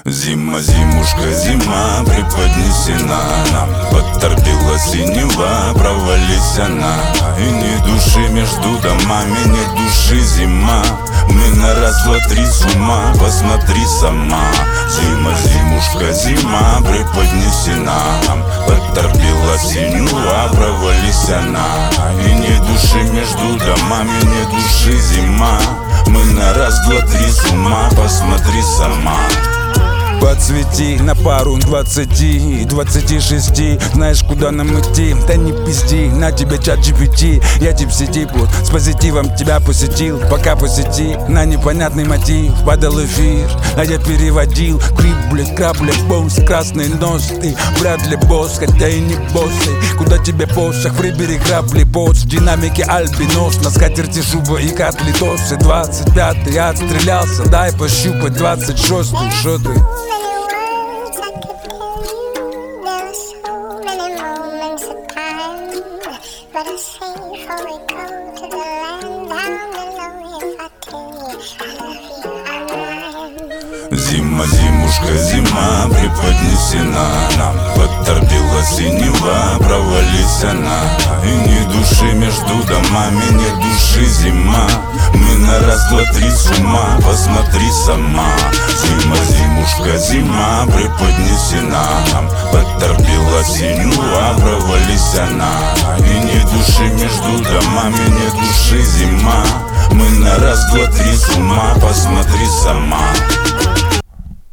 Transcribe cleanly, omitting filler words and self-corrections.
Зима, зимушка, зима, преподнесена нам. Подторпила синева, провались она. И ни души между домами, нет души, зима. Мы на раз, два, три с ума, посмотри сама. Зима, зимушка, зима, преподнесена нам. Подторпила синева, провались она. И ни души между домами, нет души, зима. Мы на раз, два, три с ума, посмотри сама. Подсвети на пару 20, 26. Знаешь, куда нам идти? Да не пизди, на тебя чат GPT. Я тип сети, вот, с позитивом тебя посетил. Пока по сети, на непонятный мотив падал эфир, а я переводил. Крип, блядь, краб, блядь, босс, красный нос. Ты вряд ли босс, хотя и не боссы. Куда тебе посох, прибери грабли, босс. В динамике альбинос, на скатерти шуба и котлетосы. 25-й отстрелялся, дай пощупать 26-й, шо ты? But I say before we go to the land down below, if I tell you I love you, I'm lying. Зима, зимушка, зима, преподнесена нам. Подторпила синева, провались она. И ни души между домами, нет души, зима. Мы на раз, два, три с ума, посмотри сама. Зима, зимушка, зима, преподнесена нам. Подторпила синева, провались она. И ни души между домами, нет души, зима. Мы на раз, два, три с ума, посмотри сама.